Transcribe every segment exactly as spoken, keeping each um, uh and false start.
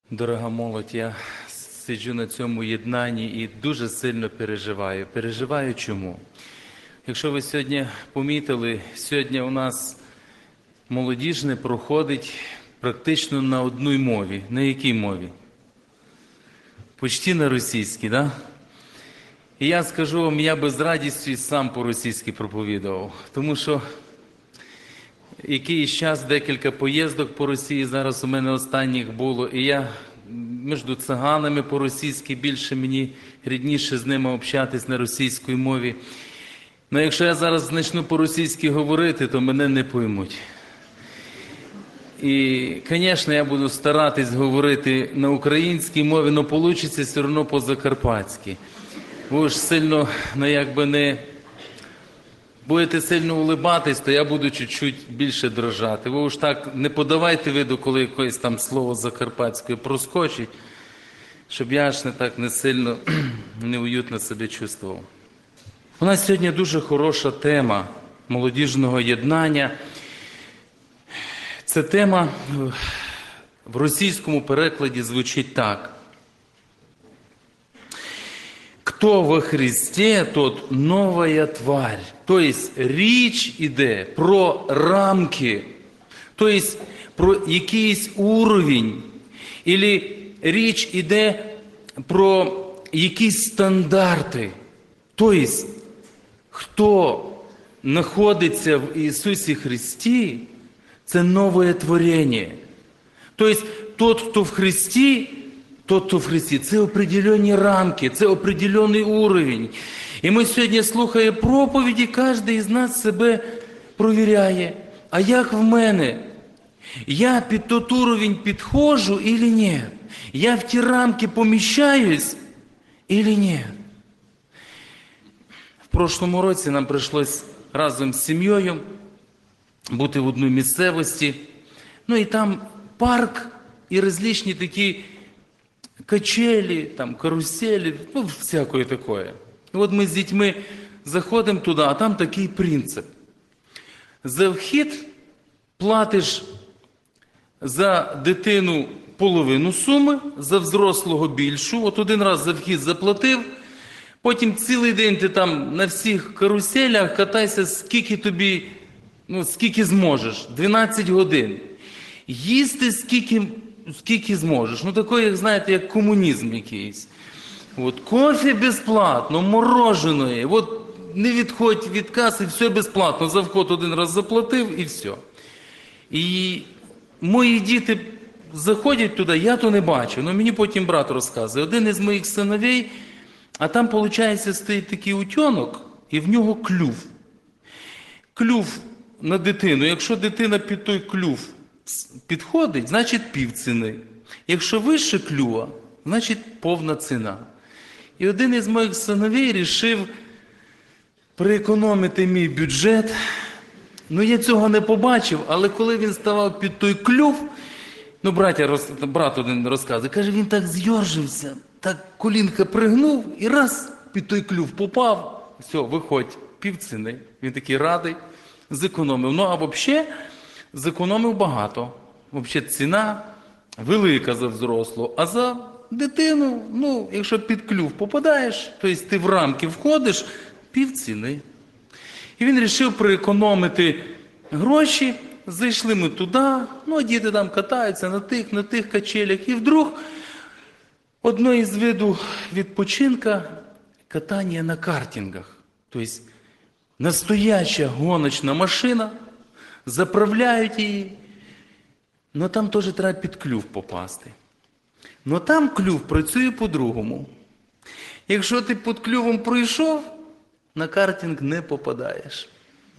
Дорога молодь, я сиджу на цьому єднанні і дуже сильно переживаю. Переживаю чому? Якщо ви сьогодні помітили, сьогодні у нас молодіжне проходить практично на одній мові. На якій мові? Почти на російській, так? Да? І я скажу вам, я би з радістю і сам по-російськи проповідував. Тому що якийсь час, декілька поїздок по Росії, зараз у мене останніх було, і я між циганами по-російськи більше мені рідніше з ними общатись на російській мові. Ну, якщо я зараз почну по-російськи говорити, то мене не поймуть. І, звісно, я буду старатись говорити на українській мові, але вийде все одно по-закарпатськи. Ви ж сильно, ну, якби не... будете сильно улибатись, то я буду чуть-чуть більше дрожати. Ви ж так не подавайте виду, коли якесь там слово закарпатське проскочить, щоб я аж не так не сильно, неуютно себе чувствував. У нас сьогодні дуже хороша тема молодіжного єднання. Ця тема в російському перекладі звучить так. Кто во Христе, тот новая тварь. Тобто річ іде про рамки, тобто про якийсь уровень, або річ іде про якісь стандарти. Тобто, хто знаходиться в Ісусі Христі, це нове творення. Тобто, тот, хто в Христі, тот, хто в Христі, це определені рамки, це определений уровень. І ми сьогодні слухаємо проповіді, кожен із нас себе провіряє. А як в мене? Я під той уровень підходжу чи ні? Я в ті рамки поміщаюсь чи ні? В прошлому році нам прийшлось разом з сім'єю бути в одній місцевості. Ну і там парк і різні такі качели, там, карусели, ну, всякое такое. І от ми з дітьми заходимо туди, а там такий принцип. За вхід платиш за дитину половину суми, за взрослого більшу. От один раз за вхід заплатив, потім цілий день ти там на всіх каруселях катайся, скільки тобі, ну, скільки зможеш. дванадцять годин. Їсти скільки, скільки зможеш. Ну, таке, як, знаєте, як комунізм якийсь. От, кофе безплатно, мороженое, от не відходь від каси, все безплатно. За вход один раз заплатив і все. І мої діти заходять туди, я то не бачу, але мені потім брат розказує. Один із моїх синовей, а там, виходить, стоїть такий утенок, і в нього клюв. Клюв на дитину. Якщо дитина під той клюв підходить, значить пів ціни. Якщо вище клюва, значить повна ціна. І один із моїх синовей вирішив приекономити мій бюджет. Ну, я цього не побачив, але коли він ставав під той клюв, ну, браття, роз, брат один розказує, каже, він так зйоржився, так колінка пригнув і раз під той клюв попав, все, виходь, пів ціни. Він такий радий, зекономив. Ну, а взагалі, зекономив багато. Взагалі, ціна велика за взрослу, а за дитину, ну, якщо під клюв попадаєш, тобто ти в рамки входиш, пів ціни. І він вирішив приекономити гроші, зайшли ми туди, ну, а діти там катаються на тих, на тих качелях, і вдруг одно із видів відпочинка – катання на картингах. Тобто настояща гоночна машина, заправляють її, але там теж треба під клюв попасти. Но там клюв працює по-другому. Якщо ти під клювом пройшов, на картинг не попадаєш.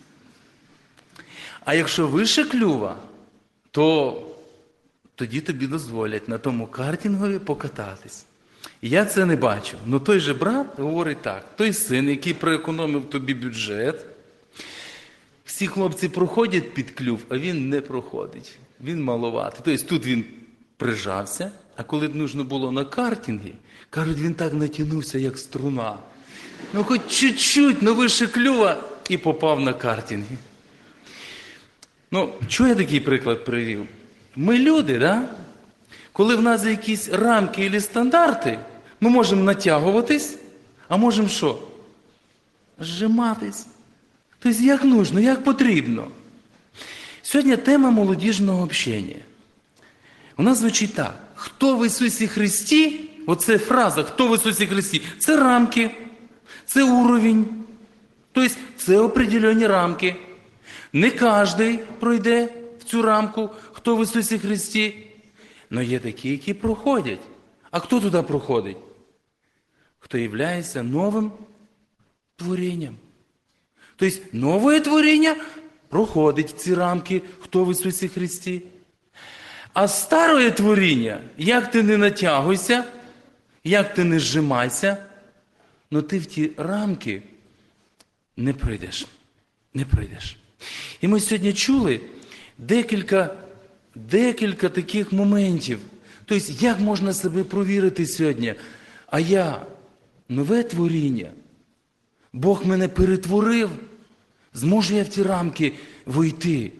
А якщо вище клюва, то тоді тобі дозволять на тому картингові покататись. Я це не бачу. Но той же брат говорить так. Той син, який проекономив тобі бюджет, всі хлопці проходять під клюв, а він не проходить. Він маловатий. Тобто тут він прижався, а коли потрібно було на картингі, кажуть, він так натягнувся, як струна. Ну, хоч чуть-чуть, ну вище клюва, і попав на картингі. Ну, чого я такий приклад привів? Ми люди, да? коли в нас є якісь рамки або стандарти, ми можемо натягуватись, а можемо що? Зжиматись. Тобто як нужно, як потрібно. Сьогодні тема молодіжного общення. У нас звучить так. Хто в Ісусі Христі, оце фраза «Хто в Ісусі Христі» – це рамки, це уровень. Тобто це определені рамки. Не кожен пройде в цю рамку, хто в Ісусі Христі. Але є такі, які проходять. А хто туди проходить? Хто є новим творінням. Тобто нове творіння проходить в ці рамки, хто в Ісусі Христі. А старе творіння, як ти не натягуйся, як ти не зжимайся, але ти в ті рамки не пройдеш. Не пройдеш. І ми сьогодні чули декілька, декілька таких моментів. Тобто, як можна себе провірити сьогодні? А я нове творіння, Бог мене перетворив, зможу я в ті рамки войти?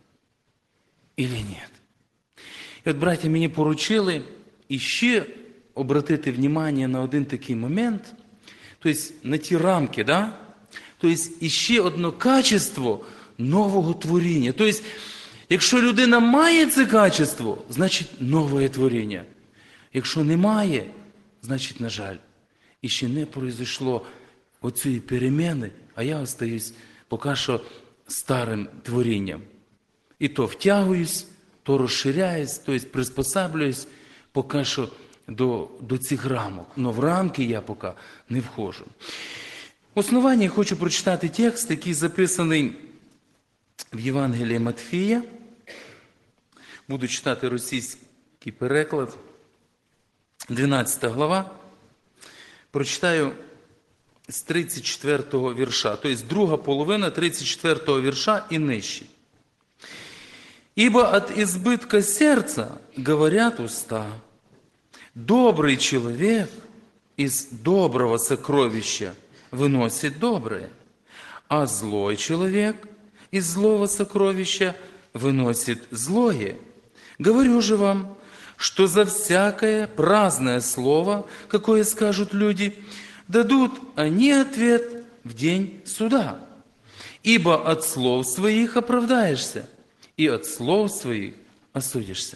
Ілі ні? І от, браття, мені поручили іще обратити внимание на один такий момент, тобто на ті рамки, да? Тобто іще одне качество нового творіння. Тобто, якщо людина має це качество, значить нове творіння. Якщо немає, значить, на жаль, іще не произошло оцієї переміни, а я остаюсь поки що старим творінням. І то втягуюсь, то розширяюсь, тобто приспосаблююсь поки що до, до цих рамок. Но в рамки я поки не входжу. В основанні я хочу прочитати текст, який записаний в Євангелії Матфія. Буду читати російський переклад. дванадцята глава. Прочитаю з тридцять четвертого вірша. Тобто друга половина тридцять четвертого вірша і нижче. «Ибо от избытка сердца говорят уста. Добрый человек из доброго сокровища выносит доброе, а злой человек из злого сокровища выносит злое. Говорю же вам, что за всякое праздное слово, какое скажут люди, дадут они ответ в день суда. Ибо от слов своих оправдаешься, и от слов своих осудишься».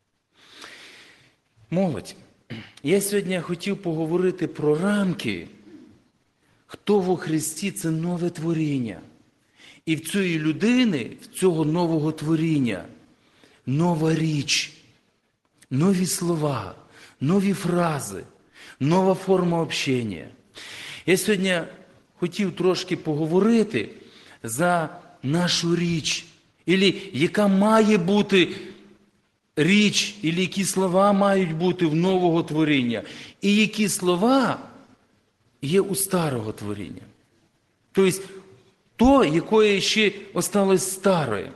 Молодь, я сьогодні хотів поговорити про рамки. Хто во Христі – це нове творіння. І в цієї людини, в цього нового творіння, нова річ, нові слова, нові фрази, нова форма общення. Я сьогодні хотів трошки поговорити за нашу річ, ілі яка має бути річ, ілі які слова мають бути в нового творіння, і які слова є у старого творіння. Тобто, то, якое ще осталось старе.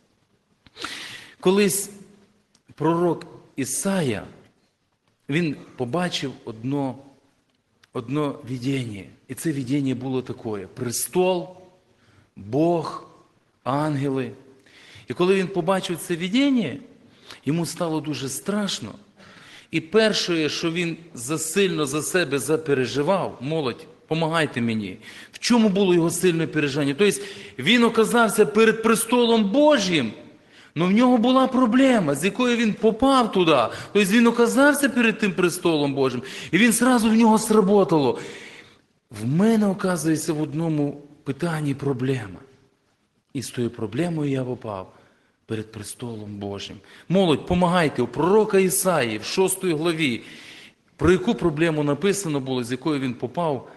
Колись пророк Ісая, він побачив одно, одно видіння. І це видіння було таке: престол, Бог, ангели. І коли він побачив це видіння, йому стало дуже страшно. І перше, що він засильно за себе запереживав, молодь, помагайте мені, в чому було його сильне переживання? Тобто він оказався перед престолом Божим, але в нього була проблема, з якою він попав туди. Тобто він оказався перед тим престолом Божим, і він одразу в нього сработало. В мене, оказується, в одному питанні проблема. І з тою проблемою я попав перед престолом Божим. Молодь, помагайте, у пророка Ісаї в шостій главі, про яку проблему написано було, з якою він попав.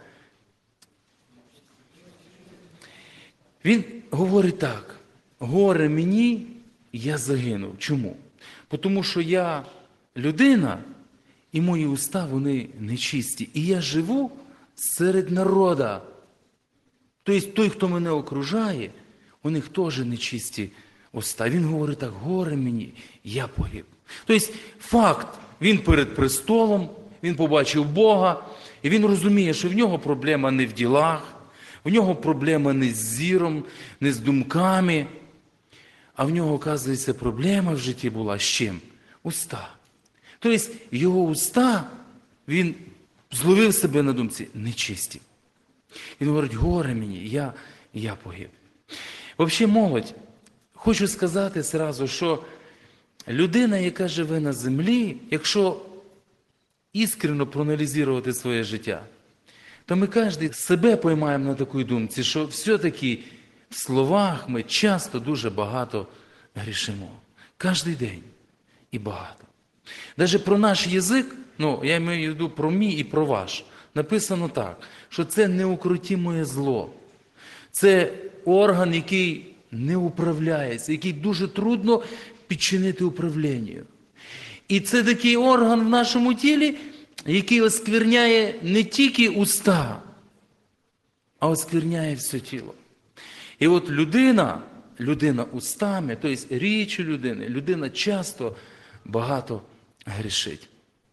Він говорить так: горе мені, я загинув. Чому? Тому що я людина, і мої уста, вони нечисті. І я живу серед народа. Тобто той, хто мене окружає, у них теж нечисті уста. Він говорить так: горе мені, я погиб. Тобто факт, він перед престолом, він побачив Бога, і він розуміє, що в нього проблема не в ділах, в нього проблема не з зіром, не з думками, а в нього, оказується, проблема в житті була з чим? Уста. Тобто його уста, він зловив себе на думці, нечисті. Він говорить, горе мені, я, я погиб. Взагалі, молодь, хочу сказати зразу, що людина, яка живе на землі, якщо іскренно проаналізувати своє життя, то ми кожен себе поймаємо на такій думці, що все-таки в словах ми часто дуже багато грішимо. Кожен день і багато. Навіть про наш язик, ну, я маю в виду про мій і про ваш, написано так, що це неукротимое зло. Це орган, який не управляється, який дуже трудно підчинити управлінню. І це такий орган в нашому тілі, який оскверняє не тільки уста, а оскверняє все тіло. І от людина, людина устами, тобто річчю людини, людина часто багато грішить.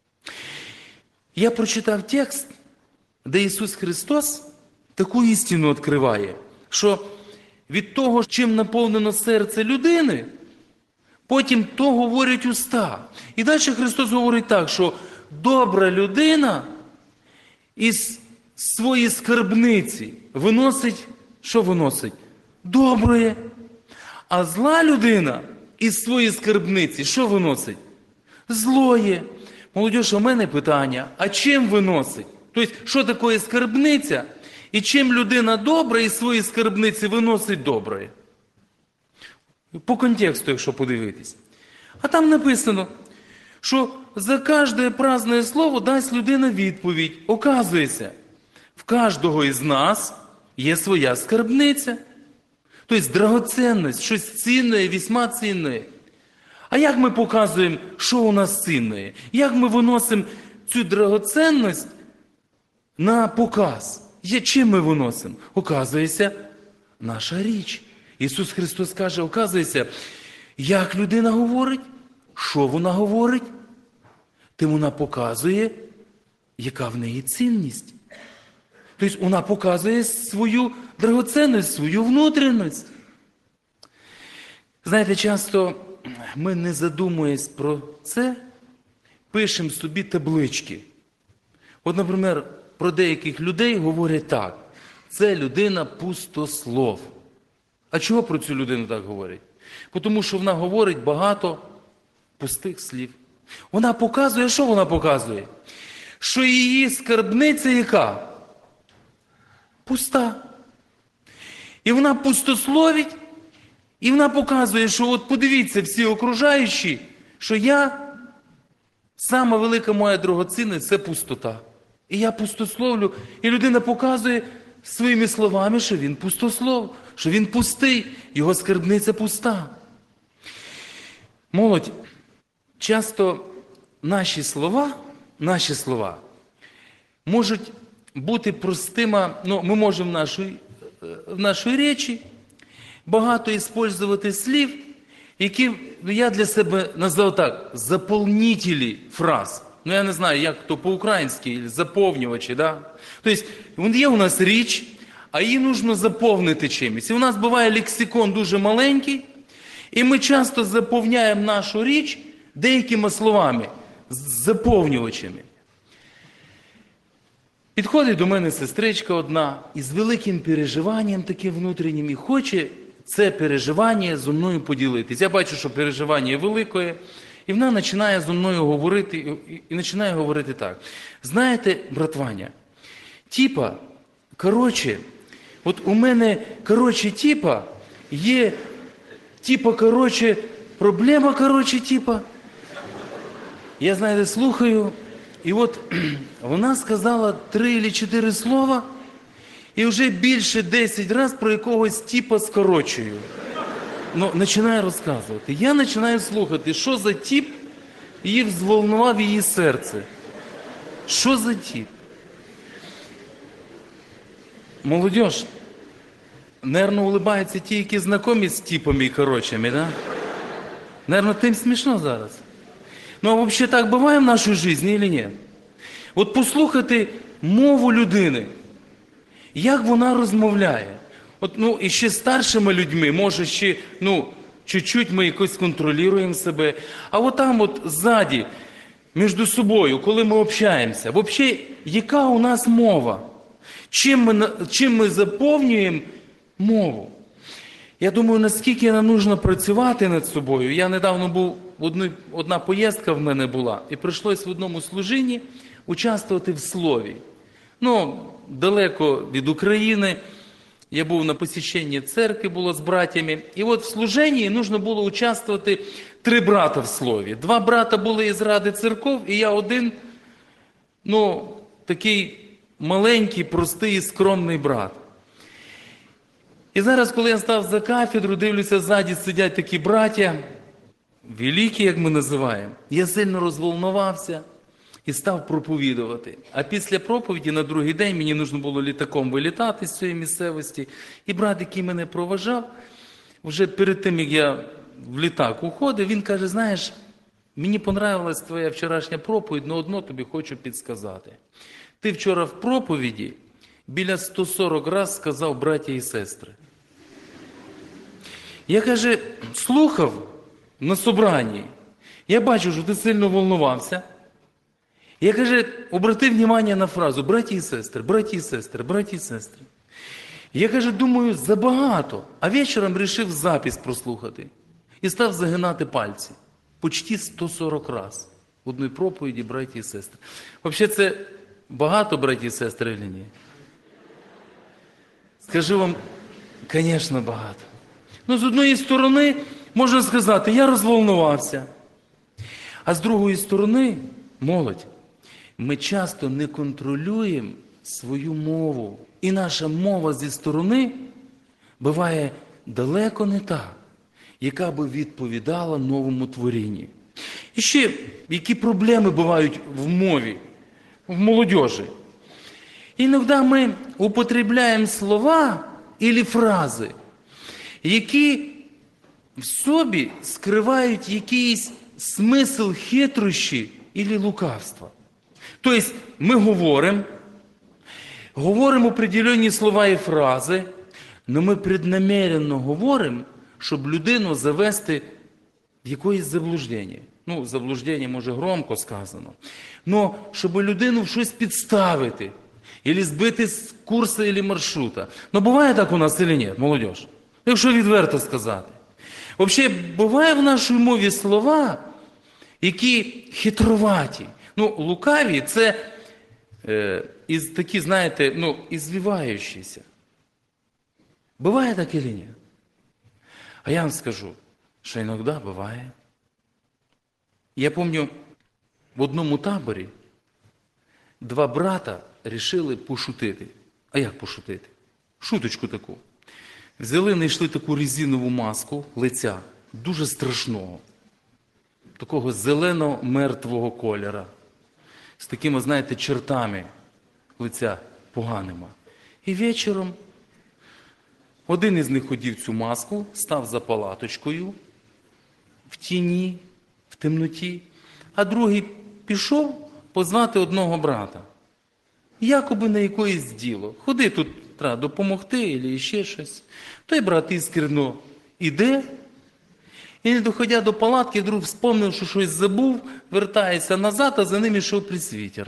Я прочитав текст, де Ісус Христос таку істину відкриває, що від того, чим наповнено серце людини, потім то говорять уста. І далі Христос говорить так, що добра людина із своєї скарбниці виносить, що виносить? Добре. А зла людина із своєї скарбниці, що виносить? Злоє. Молодіж, у мене питання, а чим виносить? Тобто, що таке скарбниця? І чим людина добра із своєї скарбниці виносить добре? По контексту, якщо подивитись. А там написано, що за кожне праздне слово дасть людина відповідь. Оказується, в кожного із нас є своя скарбниця. Тобто драгоцінність, щось цінне, весьма цінне. А як ми показуємо, що у нас цінне? Як ми виносимо цю драгоцінність на показ? Чим ми виносимо? Оказується, наша річ. Ісус Христос каже, оказується, як людина говорить, що вона говорить, тим вона показує, яка в неї цінність. Тобто вона показує свою драгоцінність, свою внутрішність. Знаєте, часто ми, не задумуємось про це, пишемо собі таблички. От, наприклад, про деяких людей говорять так. Це людина пустослов. А чого про цю людину так говорять? Тому що вона говорить багато пустих слів. Вона показує, що вона показує? Що її скарбниця яка? Пуста. І вона пустословить, і вона показує, що от подивіться всі окружаючі, що я, сама велика моя дорогоцінність – це пустота. І я пустословлю, і людина показує своїми словами, що він пустослов, що він пустий, його скарбниця пуста. Молодь, часто наші слова, наші слова можуть бути простими, ну, ми можемо в нашій, в нашій речі багато використовувати слів, які я для себе назвав так, заповнителі фраз. Ну, я не знаю, як то по-українськи, заповнювачі, да? Тобто, є у нас річ, а її потрібно заповнити чимось. І у нас буває лексикон дуже маленький, і ми часто заповняємо нашу річ деякими словами, заповнювачами. Підходить до мене сестричка одна із великим переживанням таким внутрішнім і хоче це переживання зі мною поділитись. Я бачу, що переживання велике, і вона починає зі мною говорити, і, і починає говорити так. Знаєте, братваня, типа, коротше, от у мене, коротше, типа, є, типа, коротше, проблема, коротше, типа. Я, знаєте, слухаю, і от вона сказала три чи чотири слова, і вже більше десять разів про якогось типа скорочую. Ну, починає розказувати. Я починаю слухати, що за тип її взволнував її серце. Що за тип? Молодіж, наверно, улибаються ті, які знайомі з типами і корочами, да? Наверно, тим смішно зараз. Ну, а взагалі так буває в нашій житті, чи ні? От послухати мову людини, як вона розмовляє. От, ну, і ще старшими людьми, може, ще, ну, чуть-чуть ми якось контролюємо себе. А от там, от, ззаді, між собою, коли ми общаємося. Взагалі, яка у нас мова? Чим ми, чим ми заповнюємо мову? Я думаю, наскільки нам потрібно працювати над собою. Я недавно був, одну, одна поїздка в мене була, і прийшлось в одному служінні участвувати в слові. Ну, далеко від України. Я був на посещенні церкви, було з братями. І от в служенні потрібно було участвувати три брата в слові. Два брата були із Ради церков, і я один, ну, такий маленький, простий і скромний брат. І зараз, коли я став за кафедру, дивлюся, ззаді сидять такі браття, великі, як ми називаємо. Я сильно розволнувався і став проповідувати. А після проповіді на другий день мені потрібно було літаком вилітати з цієї місцевості. І брат, який мене проважав, вже перед тим, як я в літак уходив, він каже, знаєш, мені понравилась твоя вчорашня проповідь, але одно тобі хочу підсказати. Ти вчора в проповіді біля сто сорок раз сказав браття і сестри. Я, каже, слухав на собранні. Я бачу, що ти сильно волнувався. Я, каже, обратив увагу на фразу «браті і сестри, браті і сестри, браті і сестри». Я, каже, думаю, забагато. А вечором вирішив запис прослухати. І став загинати пальці. Почти сто сорок раз. В одній проповіді браті і сестри. Взагалі, це багато браті і сестри, чи ні? Скажу вам, звісно, багато. Ну, з однієї сторони, можна сказати, я розволнувався. А з другої сторони, молодь, ми часто не контролюємо свою мову. І наша мова зі сторони буває далеко не та, яка би відповідала новому творінню. І ще, які проблеми бувають в мові, в молодежі. Іноді ми употребляємо слова або фрази, які в собі скривають якийсь смисл хитрощі або лукавства. Тобто ми говоримо, говоримо определенні слова і фрази, але ми преднамеренно говоримо, щоб людину завести в якоїсь заблуждення. Ну, заблуждення, може, громко сказано. Але щоб людину в щось підставити, або збити з курсу, або маршрута. Ну, буває так у нас, чи ні, молодіж? Якщо відверто сказати. Взагалі, буває в нашій мові слова, які хитроваті. Ну, лукаві – це е, із такі, знаєте, ну, ізвиваючіся. Буває так чи ні? А я вам скажу, що іноді буває. Я пам'ятаю, в одному таборі два брата вирішили пошутити. А як пошутити? Шуточку таку. Взяли, знайшли таку резинову маску лиця, дуже страшного, такого зелено-мертвого кольора, з такими, знаєте, чертами лиця поганими. І вечором один із них одів цю маску, став за палаточкою в тіні, в темноті, а другий пішов позвати одного брата. Якоби на якоїсь діло. Ходи, тут треба допомогти, або ще щось. Той брат іскренно іде, і не доходя до палатки, вдруг вспомнив, що щось забув, вертається назад, а за ним йшов пресвітер.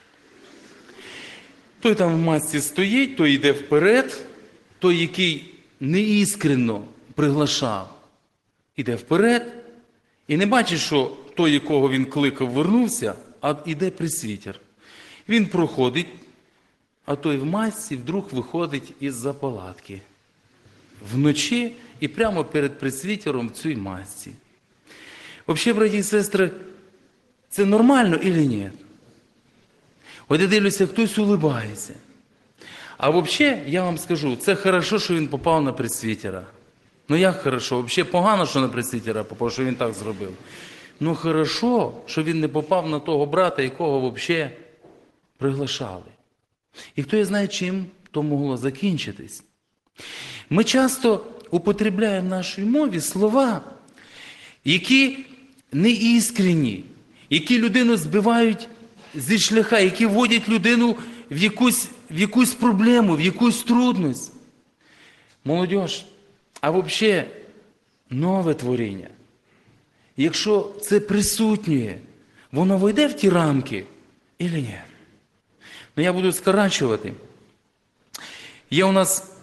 Той там в масці стоїть, той йде вперед, той, який неіскренно приглашав, іде вперед, і не бачить, що той, якого він кликав, вернувся, а йде пресвітер. Він проходить, а той в масці вдруг виходить із-за палатки. Вночі і прямо перед пресвітером в цій масці. Взагалі, браті і сестри, це нормально чи ні? От я дивлюся, хтось улибається. А взагалі, я вам скажу, це хорошо, що він попав на пресвітера. Ну як хорошо? Взагалі погано, що на пресвітера попав, що він так зробив. Ну хорошо, що він не попав на того брата, якого взагалі приглашали. І хто знає, чим то могло закінчитись. Ми часто употребляємо в нашій мові слова, які неіскренні, які людину збивають зі шляха, які вводять людину в якусь, в якусь проблему, в якусь трудність. Молодіж, а взагалі нове творіння, якщо це присутнє воно войде в ті рамки, чи ні? Ну, я буду скорачувати. Є у нас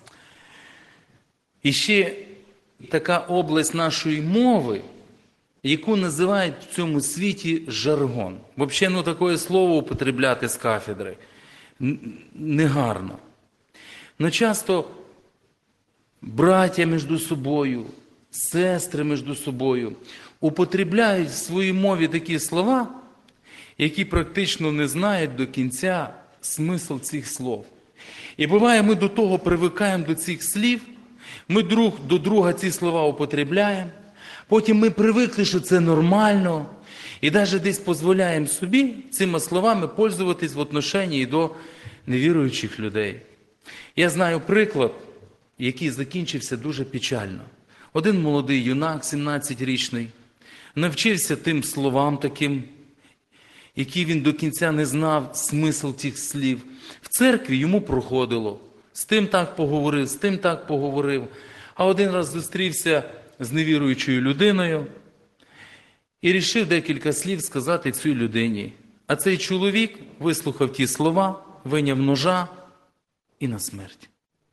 іще така область нашої мови, яку називають в цьому світі жаргон. Взагалі, ну, таке слово употребляти з кафедри негарно. Но часто браття між собою, сестри між собою употребляють в своїй мові такі слова, які практично не знають до кінця смисл цих слов. І буває, ми до того привикаємо до цих слів, ми друг до друга ці слова употребляємо, потім ми привикли, що це нормально, і навіть десь дозволяємо собі цими словами пользуватись в отношенні до невіруючих людей. Я знаю приклад, який закінчився дуже печально. Один молодий юнак, сімнадцятирічний, навчився тим словам таким, які він до кінця не знав смисл цих слів. В церкві йому проходило. З тим так поговорив, з тим так поговорив. А один раз зустрівся з невіруючою людиною і рішив декілька слів сказати цій людині. А цей чоловік вислухав ті слова, вийняв ножа і на смерть.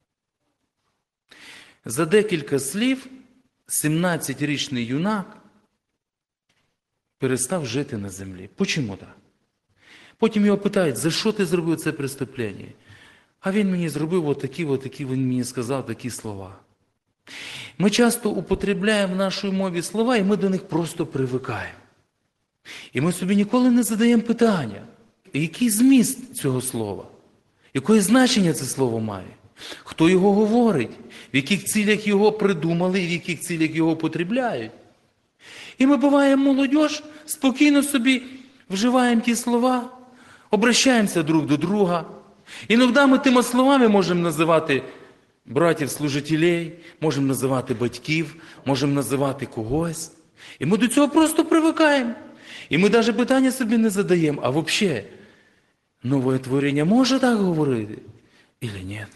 За декілька слів сімнадцятирічний юнак перестав жити на землі. Чому так? Потім його питають, за що ти зробив це преступлення? А він мені зробив отакі, отакі, він мені сказав такі слова. Ми часто употребляємо в нашій мові слова, і ми до них просто привикаємо. І ми собі ніколи не задаємо питання, який зміст цього слова? Яке значення це слово має? Хто його говорить? В яких цілях його придумали і в яких цілях його потребляють? І ми, буває, молодь, спокійно собі вживаємо ті слова, обращаємося друг до друга. Іноді ми тими словами можемо називати братів-служителей, можемо називати батьків, можемо називати когось. І ми до цього просто привикаємо. І ми навіть питання собі не задаємо, а взагалі, нове творіння може так говорити? Или ні?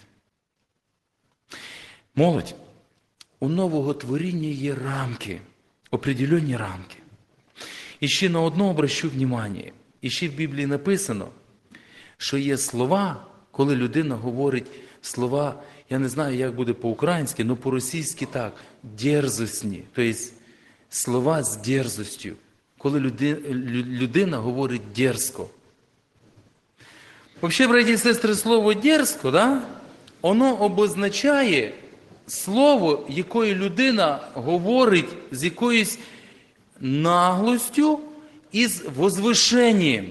Молодь, у нового творіння є рамки, определенні рамки. І ще на одно обращу внимання. І ще в Біблії написано, що є слова, коли людина говорить слова, я не знаю, як буде по-українськи, але по-російськи так, дерзостні, тобто слова з дерзостю, коли людина, людина говорить дерзко. Взагалі, браті і сестри, слово дерзко, да, воно обозначає слово, якою людина говорить з якоюсь наглостю і з возвишенням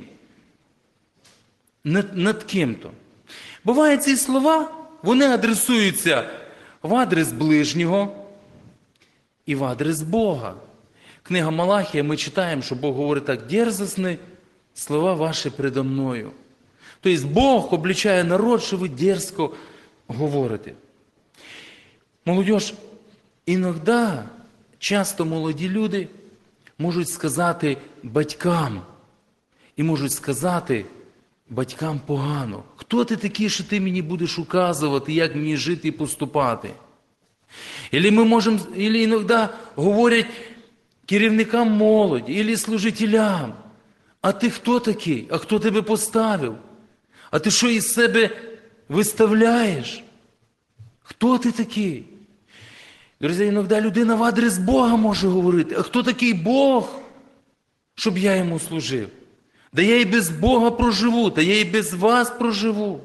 над, над ким-то. Буває, ці слова, вони адресуються в адрес ближнього і в адрес Бога. Книга Малахія, ми читаємо, що Бог говорить так: дерзостні слова ваші предо мною. Тобто Бог обличає народ, що ви дерзко говорите. Молодь, іноді, часто молоді люди можуть сказати батькам, і можуть сказати батькам погано. Хто ти такий, що ти мені будеш указувати, як мені жити і поступати? Або ми можемо, або іноді говорять керівникам молоді, або служителям: а ти хто такий? А хто тебе поставив? А ти що із себе виставляєш? Хто ти такий? Друзі, іноді людина в адрес Бога може говорити: а хто такий Бог, щоб я йому служив? Да я і без Бога проживу, та я і без вас проживу.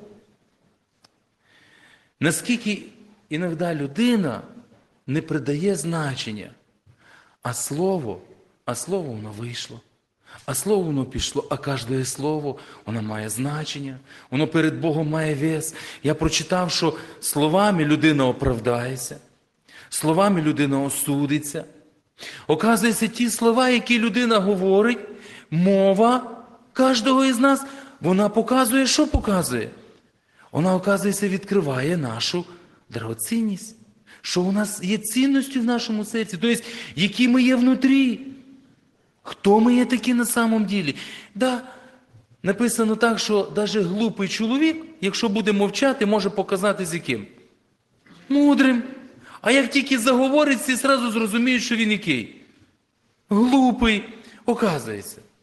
Наскільки іноді людина не придає значення, а слово, а слово воно вийшло, а слово воно пішло, а кожне слово, воно має значення, воно перед Богом має вес. Я прочитав, що словами людина оправдається, словами людина осудиться. Оказується, ті слова, які людина говорить, мова кожного із нас, вона показує, що показує? Вона, оказується, відкриває нашу дорогоцінність, що у нас є цінністю в нашому серці, тобто, які ми є внутрі. Хто ми є такі на самом ділі? Да, написано так, що навіть глупий чоловік, якщо буде мовчати, може показатись яким? Мудрим. А як тільки заговорить, всі одразу зрозуміють, що він який? Глупий. Оказується,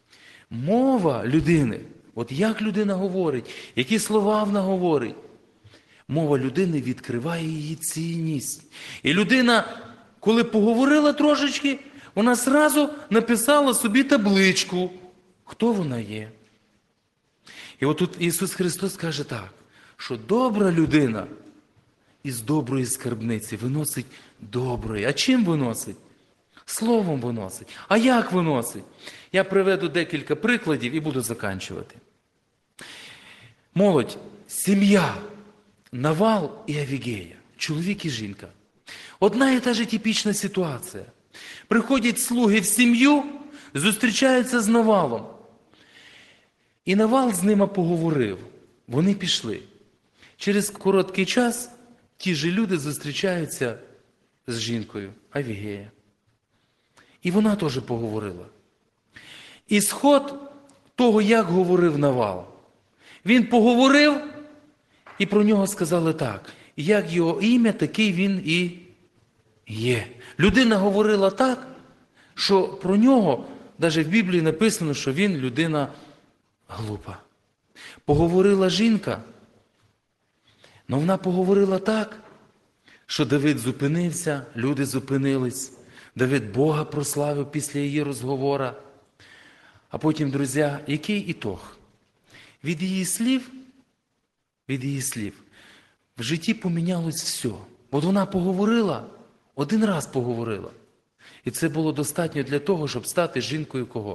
Мова людини, от як людина говорить, які слова вона говорить, мова людини відкриває її цінність. І людина, коли поговорила трошечки, вона зразу написала собі табличку, хто вона є. І от тут Ісус Христос каже так, що добра людина із доброї скарбниці виносить доброї. А чим виносить? Словом виносить. А як виносить? Я приведу декілька прикладів і буду закінчувати. Молодь, сім'я, Навал і Авігея, чоловік і жінка. Одна і та же типічна ситуація. Приходять слуги в сім'ю, зустрічаються з Навалом. І Навал з ними поговорив. Вони пішли. Через короткий час ті ж люди зустрічаються з жінкою Авігея. І вона теж поговорила. І сход того, як говорив Навал. Він поговорив, і про нього сказали так. Як його ім'я, такий він і є. Людина говорила так, що про нього, навіть в Біблії написано, що він людина глупа. Поговорила жінка, але вона поговорила так, що Давид зупинився, люди зупинились. Давид Бога прославив після її розговора. А потім, друзі, який ітог? Від її слів, від її слів, в житті помінялось все. От вона поговорила, один раз поговорила. І це було достатньо для того, щоб стати жінкою кого?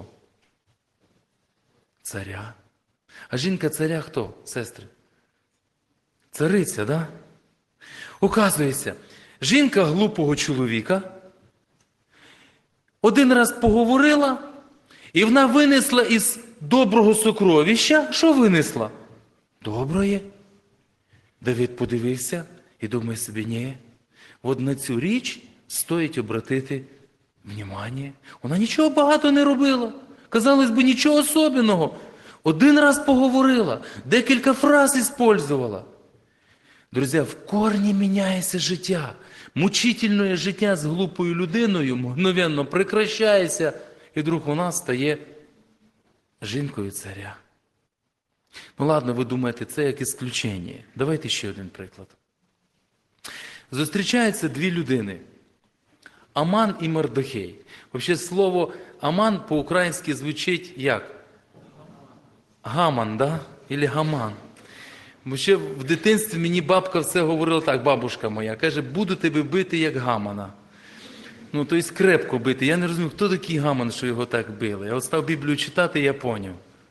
Царя. А жінка царя хто, сестри? Цариця, да? Оказується, жінка глупого чоловіка один раз поговорила, і вона винесла із доброго сокровища, що винесла? Доброє. Давид подивився і думає собі, ні, от на цю річ стоїть обратити внимання. Вона нічого багато не робила. Казалось би, нічого особливого. Один раз поговорила, декілька фраз использувала. Друзі, в корні міняється життя. Мучительне життя з глупою людиною мгновенно прекращається, і вдруг вона стає жінкою царя. Ну ладно, ви думаєте, це як ісключення. Давайте ще один приклад. Зустрічаються дві людини. Аман і Мардохей. Взагалі слово Аман по-українськи звучить як? Гаман, да? Ілі Гаман. Бо ще в дитинстві мені бабка все говорила так, бабушка моя, каже, буду тебе бити як Гамана. Ну, тобто крепко бити. Я не розумію, хто такий Гаман, що його так били. Я от став Біблію читати, і я поняв.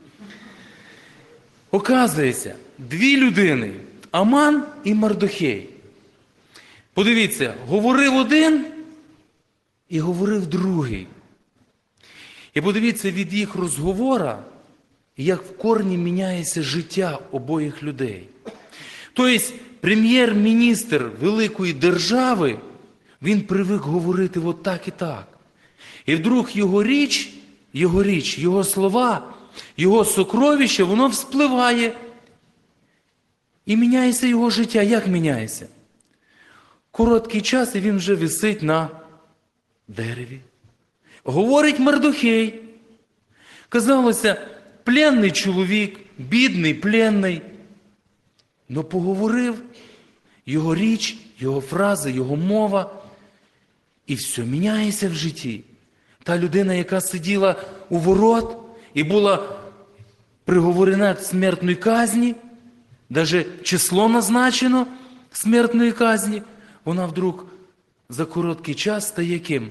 Оказується, дві людини, Аман і Мардохей. Подивіться, говорив один і говорив другий. І подивіться, від їх розговора, як в корні міняється життя обох людей. Тобто, прем'єр-міністр великої держави, він привик говорити от так і так. І вдруг його річ, його річ, його слова, його сокровище, воно вспливає. І міняється його життя. Як міняється? Короткий час, і він вже висить на дереві. Говорить Мардохей. Казалося, пленний чоловік, бідний, пленний. Но поговорив, його річ, його фрази, його мова, і все міняється в житті. Та людина, яка сиділа у ворот і була приговорена до смертної казні, навіть число назначено смертної казні, вона вдруг за короткий час стає ким?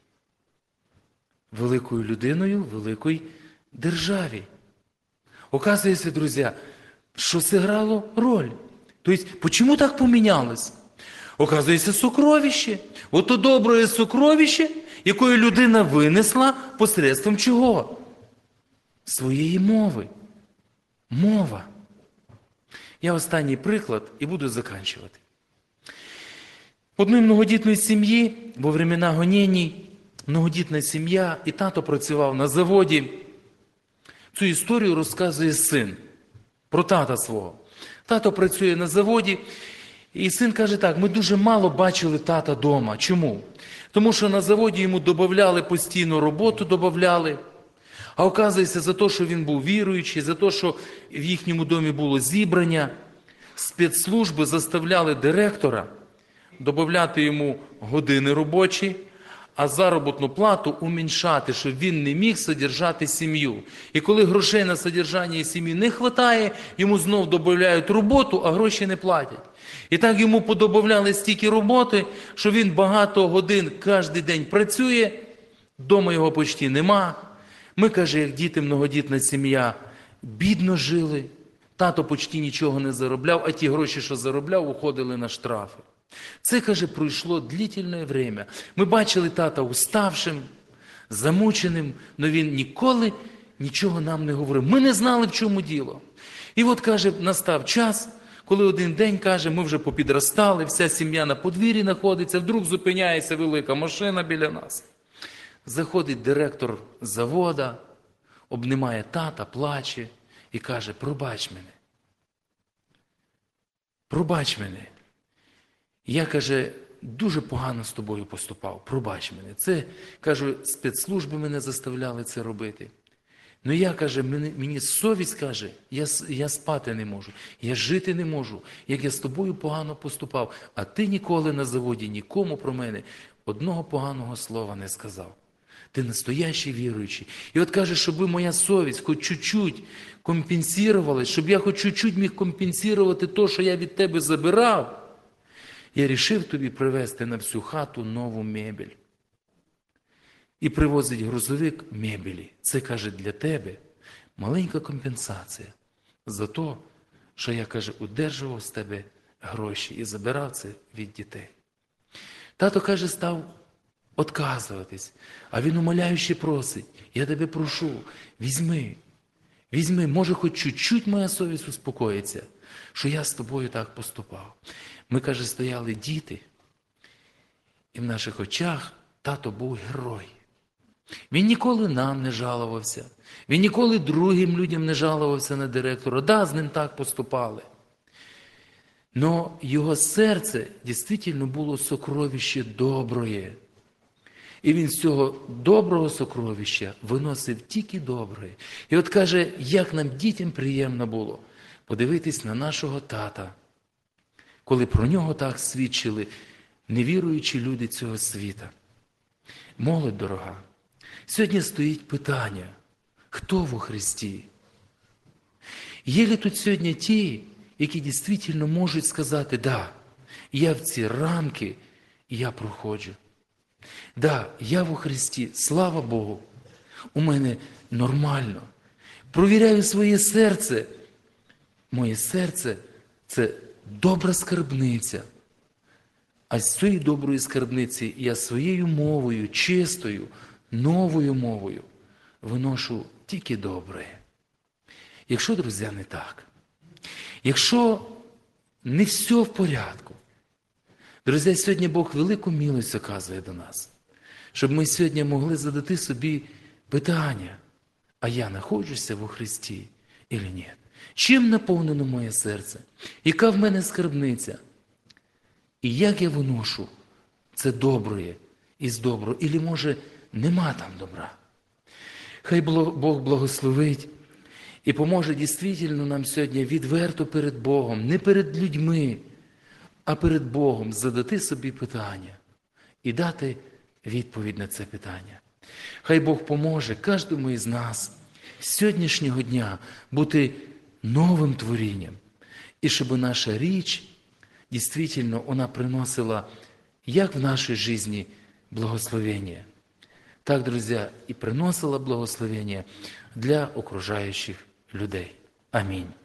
Великою людиною в великій державі. Оказується, друзі, що зіграло роль. Тобто, чому так помінялось? Оказується, сокровище. Ото добре сокровище, якої людина винесла посередством чого? Своєї мови. Мова. Я останній приклад і буду закінчувати. В одній многодітної сім'ї, во времена гонінь, многодітна сім'я, і тато працював на заводі. Цю історію розказує син про тата свого. Тато працює на заводі, і син каже так, ми дуже мало бачили тата вдома. Чому? Тому що на заводі йому додавали постійно роботу, додавали, А оказується, за те, що він був віруючий, за те, що в їхньому домі було зібрання, спецслужби заставляли директора додати йому години робочі, а заробітну плату уміншати, щоб він не міг содержати сім'ю. І коли грошей на содержання сім'ї не вистачає, йому знов додають роботу, а гроші не платять. І так йому подобавляли стільки роботи, що він багато годин кожен день працює, вдома його почти нема. Ми, каже, як діти, многодітна сім'я, бідно жили, тато почти нічого не заробляв, а ті гроші, що заробляв, уходили на штрафи. Це, каже, пройшло длительне время. Ми бачили тата уставшим, замученим, але він ніколи нічого нам не говорив. Ми не знали, в чому діло. І от, каже, настав час, коли один день, каже, ми вже попідростали, вся сім'я на подвір'ї знаходиться, вдруг зупиняється велика машина біля нас. Заходить директор завода, обнімає тата, плаче і каже: пробач мене. Пробач мене. Я, каже, дуже погано з тобою поступав, пробач мене. Це, кажу, спецслужби мене заставляли це робити. Ну я, каже, мені, мені совість, каже, я, я спати не можу, я жити не можу, як я з тобою погано поступав, а ти ніколи на заводі нікому про мене одного поганого слова не сказав. Ти настоящий віруючий. І от каже, щоб моя совість хоч чуть-чуть компенсувалась, щоб я хоч чуть-чуть міг компенсувати те, що я від тебе забирав, я рішив тобі привезти на всю хату нову мебель. І привозить грузовик мебелі. Це, каже, для тебе маленька компенсація за те, що я, каже, удержував з тебе гроші і забирав це від дітей. Тато, каже, став відказуватись, а він умоляючи просить: я тебе прошу, візьми, візьми, може хоч чуть-чуть моя совість успокоїться, що я з тобою так поступав. Ми, каже, стояли діти, і в наших очах тато був герой. Він ніколи нам не жалувався, він ніколи другим людям не жалувався на директора. Да, з ним так поступали. Но його серце дійсно було сокровище доброє. І він з цього доброго сокровища виносив тільки добре. І от каже, як нам дітям приємно було подивитись на нашого тата, коли про нього так свідчили невіруючі люди цього світа. Молодь дорога, сьогодні стоїть питання: хто во Христі? Є ли тут сьогодні ті, які дійсно можуть сказати: да, я в ці рамки, я проходжу. Да, я во Христі, слава Богу, у мене нормально. Провіряю своє серце. Моє серце – це добра скарбниця. А з цієї доброї скарбниці я своєю мовою, чистою, новою мовою виношу тільки добре. Якщо, друзі, не так, якщо не все в порядку, друзі, сьогодні Бог велику милость оказує до нас, щоб ми сьогодні могли задати собі питання: а я знаходжуся во Христі чи ні? Чим наповнено моє серце? Яка в мене скарбниця? І як я виношу це добре із доброго? Ілі, може, нема там добра? Хай Бог благословить і поможе дійсно нам сьогодні відверто перед Богом, не перед людьми, а перед Богом задати собі питання і дати відповідь на це питання. Хай Бог поможе кожному із нас з сьогоднішнього дня бути новим творінням. І щоб наша річ, дійсно, вона приносила як в нашій житті благословення, так, друзі, і приносила благословення для окружаючих людей. Амінь.